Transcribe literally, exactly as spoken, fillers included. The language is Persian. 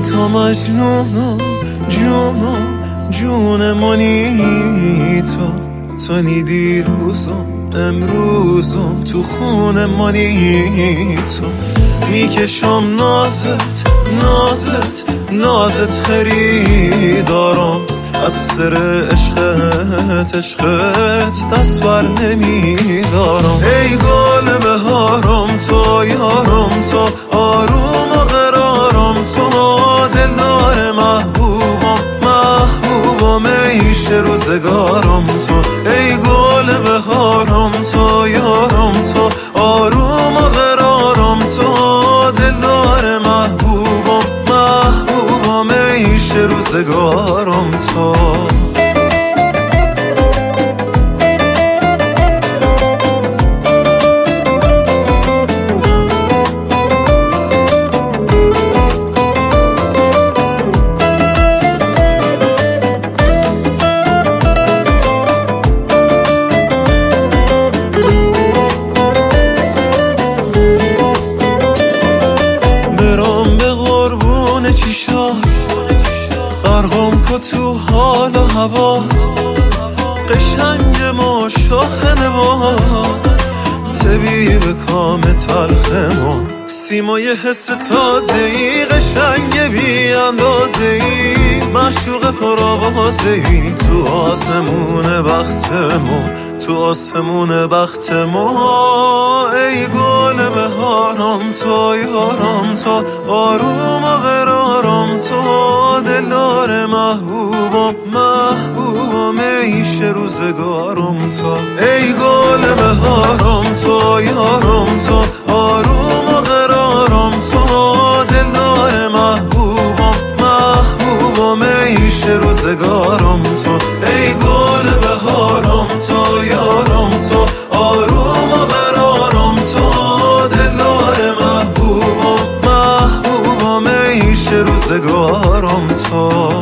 تو مجنونم جونم جون منی تو تو نی دیروزم امروزم تو خون منی تو میکشم نازت نازت نازت خریدارم از سر عشقت عشقت دست بر نمیدارم ای گل بهارم تو یارم تو آروم و قرارم تو دلدار محبوبم محبوبم عیش روزگارم تو ای گل بهارم تو یارم تو آروم و قرارم تو دلدار محبوبم محبوبم عیش روزگارم تو غرقم که تو حال و هوات قشنگ ما شاخ نبات طبیب کام تلخ ما سیمای حس تازه ای قشنگ بی اندازه ای معشوق پرآوازه ای تو آسمون بخت ما تو آسمون بخت ما ای گل بهارم تو یارم تو آروم و قرارم تو دلدار محبوبم محبوبم عیش روزگارم تو ای گل بهارم تو یارم تو آروم و قرارم تو دلدار محبوبم محبوبم عیش روزگارم تو ای گل بهارم تو یارم تو آروم و قرارم تو دلدار محبوبم محبوبم عیش روزگارم تو